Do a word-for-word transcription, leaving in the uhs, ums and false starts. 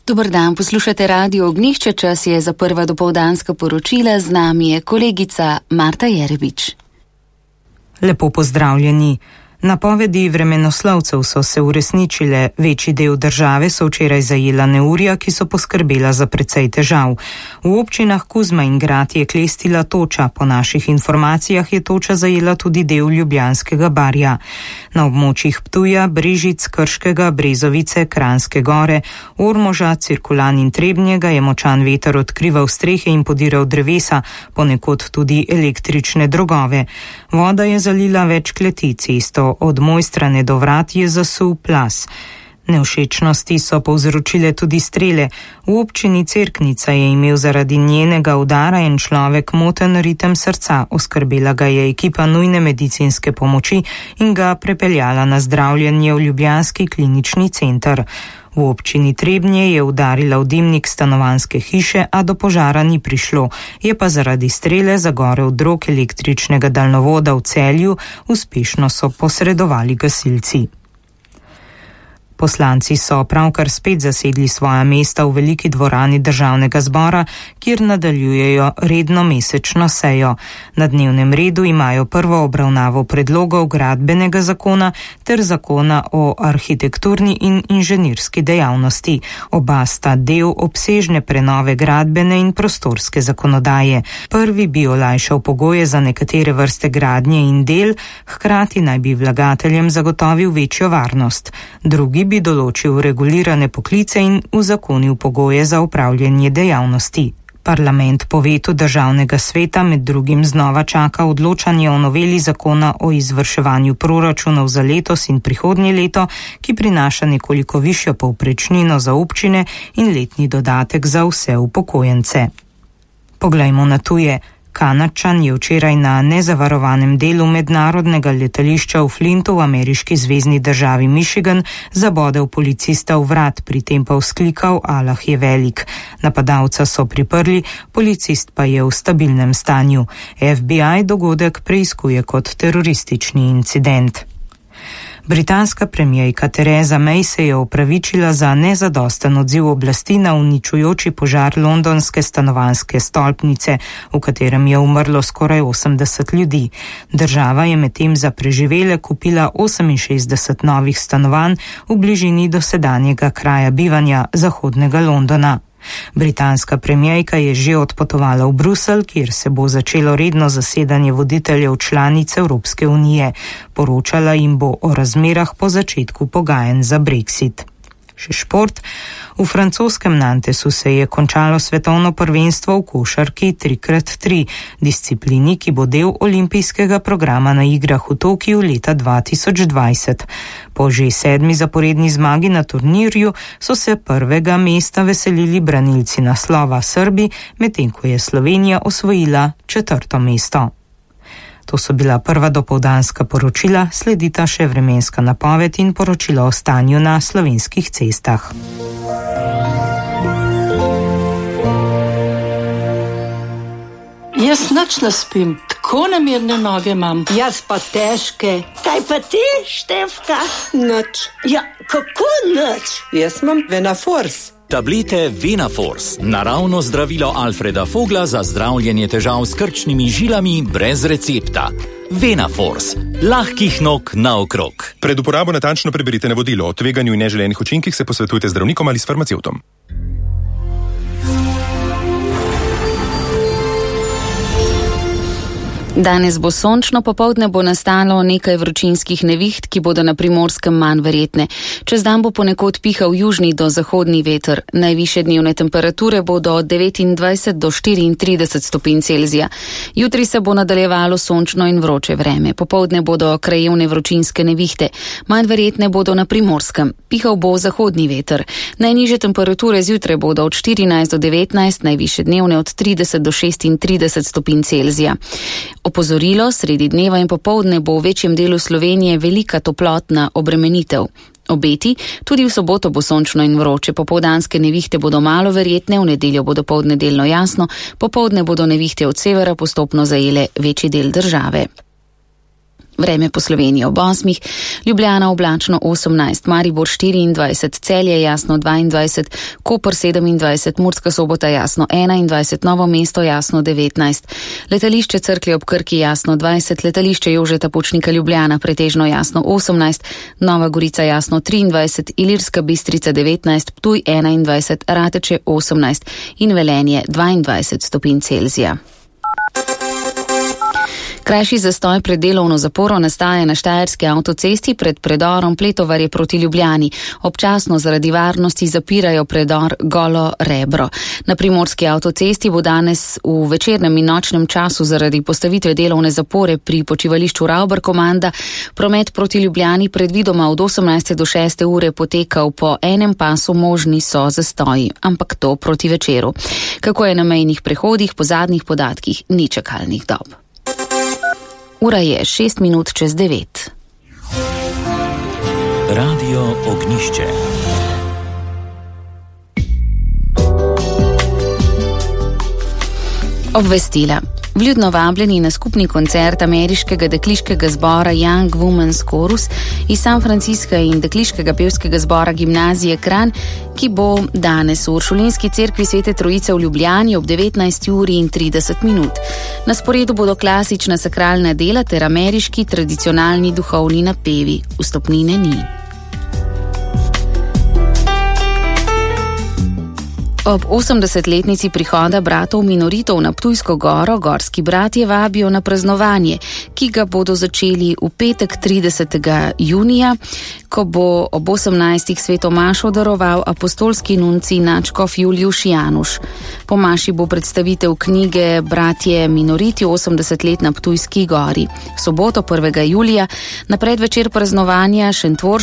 Dober dan, poslušate Radio Ognjišče, čas je za prva dopoldanska poročila, z nami je kolegica Marta Jerebič. Lepo pozdravljeni. Napovedi vremenoslovcev so se uresničile. Večji del države so včeraj zajela neurja, ki so poskrbela za precej težav. V občinah Kuzma in Grad je klestila toča. Po naših informacijah je toča zajela tudi del Ljubljanskega barja. Na območjih Ptuja, Brežic, Krškega, Brezovice, Kranjske gore, Ormoža, Cirkulan in Trebnjega je močan veter odkrival strehe in podiral drevesa, ponekod tudi električne drogove. Voda je zalila več kleti, cesto od Mojstrane do Vrat je zasul plaz. Nevšečnosti so povzročile tudi strele. V občini Cerknica je imel zaradi njenega udara en človek moten ritem srca. Oskrbela ga je ekipa nujne medicinske pomoči in ga prepeljala na zdravljenje v ljubljanski klinični center. V občini Trebnje je udarila v dimnik stanovanjske hiše, a do požara ni prišlo. Je pa zaradi strele zagorel drog električnega daljnovoda v Celju, uspešno so posredovali gasilci. Poslanci so pravkar spet zasedli svoja mesta v veliki dvorani Državnega zbora, kjer nadaljujejo redno mesečno sejo. Na dnevnem redu imajo prvo obravnavo predlogov gradbenega zakona ter zakona o arhitekturni in inženirski dejavnosti. Oba sta del obsežne prenove gradbene in prostorske zakonodaje. Prvi bi olajšal pogoje za nekatere vrste gradnje in del, hkrati naj bi vlagateljem zagotovil večjo varnost. Drugi bi določil regulirane poklice in uzakonil pogoje za upravljanje dejavnosti. Parlament po vetu Državnega sveta med drugim znova čaka odločanje o noveli zakona o izvrševanju proračunov za letos in prihodnje leto, ki prinaša nekoliko višjo povprečnino za občine in letni dodatek za vse upokojence. Poglejmo na tuje. Kanadčan je včeraj na nezavarovanem delu mednarodnega letališča v Flintu v ameriški zvezni državi Michigan zabodel policista v vrat, pri tem pa vzklikal "Allah je velik". Napadalca so priprli, policist pa je v stabilnem stanju. F B I dogodek preiskuje kot teroristični incident. Britanska premijerka Theresa May se je opravičila za nezadosten odziv oblasti na uničujoči požar londonske stanovanjske stolpnice, v katerem je umrlo skoraj osemdeset ljudi. Država je medtem za preživele kupila oseminšestdeset novih stanovanj v bližini dosedanjega kraja bivanja zahodnega Londona. Britanska premijerka je že odpotovala v Bruselj, kjer se bo začelo redno zasedanje voditeljev članic Evropske unije. Poročala jim bo o razmerah po začetku pogajanj za Brexit. Še šport. V francoskem Nantesu se je končalo svetovno prvenstvo v košarki tri krat tri, disciplini, ki bo del olimpijskega programa na igrah v Tokiu leta dva tisoč dvajset. Po že sedmi zaporedni zmagi na turnirju so se prvega mesta veselili branilci naslova Srbi, medtem ko je Slovenija osvojila četrto mesto. To so bila prva dopoldanska poročila, sledita še vremenska napoved in poročilo o stanju na slovenskih cestah. Jaz nič ne spim, tako namirne noge imam. Jaz pa težke. Kaj pa ti, Štefka? Nič. Ja, kako nič? Jaz imam Venafors. Tablete Venafors, naravno zdravilo Alfreda Fogla za zdravljenje težav s krčnimi žilami brez recepta. Venafors, lahkih nog naokrog. Pred uporabo natančno preberite navodilo. O tveganju in neželenih učinkih se posvetujte z zdravnikom ali s farmacevtom. Danes bo sončno, popoldne bo nastalo nekaj vročinskih neviht, ki bodo na Primorskem manj verjetne. Čez dan bo ponekod pihal južni do zahodni veter. Najvišje dnevne temperature bodo od devetindvajset do štiriintrideset stopinj Celzija. Jutri se bo nadaljevalo sončno in vroče vreme. Popoldne bodo krajevne vročinske nevihte. Manj verjetne bodo na Primorskem. Pihal bo zahodni veter. Najnižje temperature zjutraj bodo od štirinajst do devetnajst, najvišje dnevne od trideset do šestintrideset stopinj Celzija. Opozorilo, sredi dneva in popoldne bo v večjem delu Slovenije velika toplotna obremenitev. Obeti, tudi v soboto bo sončno in vroče, popoldanske nevihte bodo malo verjetne, v nedeljo bodo poldne delno jasno, popoldne bodo nevihte od severa postopno zajele večji del države. Vreme po Sloveniji ob osmih, Ljubljana oblačno osemnajst, Maribor štiriindvajset, Celje jasno dvaindvajset, Koper sedemindvajset, Murska Sobota jasno enaindvajset, Novo mesto jasno devetnajst, letališče Cerklje ob Krki jasno dvajset, letališče Jožeta Pučnika Ljubljana pretežno jasno osemnajst, Nova Gorica jasno triindvajset, Ilirska Bistrica devetnajst, Ptuj enaindvajset, Rateče osemnajst in Velenje dvaindvajset stopinj Celzija. Krajši zastoj pred delovno zaporo nastaja na štajerski avtocesti pred predorom Pletovarje proti Ljubljani. Občasno zaradi varnosti zapirajo predor Golo Rebro. Na primorski avtocesti bo danes v večernem in nočnem času zaradi postavitve delovne zapore pri počivališču Ravbar komanda promet proti Ljubljani predvidoma od osemnajste do šeste ure potekal po enem pasu, možni so zastoji, ampak to proti večeru. Kako je na mejnih prehodih, po zadnjih podatkih ni čakalnih dob. Ura je šest minut čez devet. Radio Ognjišče. Obvestila. Vljudno vabljeni na skupni koncert ameriškega dekliškega zbora Young Women's Chorus iz San Francisca in dekliškega pevskega zbora Gimnazije Kranj, ki bo danes v Uršulinski cerkvi Svete Trojice v Ljubljani ob devetnajsti uri in trideset minut. Na sporedu bodo klasična sakralna dela ter ameriški tradicionalni duhovni napevi. Vstopnine ni. Ob osemdesetletnici prihoda bratov minoritov na Ptujsko goro gorski bratje vabijo na praznovanje, ki ga bodo začeli v petek tridesetega junija, ko bo ob osemnajstih sveto mašo daroval apostolski nuncij nadškof Juliuš Januš. Po maši bo predstavitev knjige Bratje minoriti osemdeset let na Ptujski gori. V soboto prvega julija na predvečer praznovanja Šentvorškega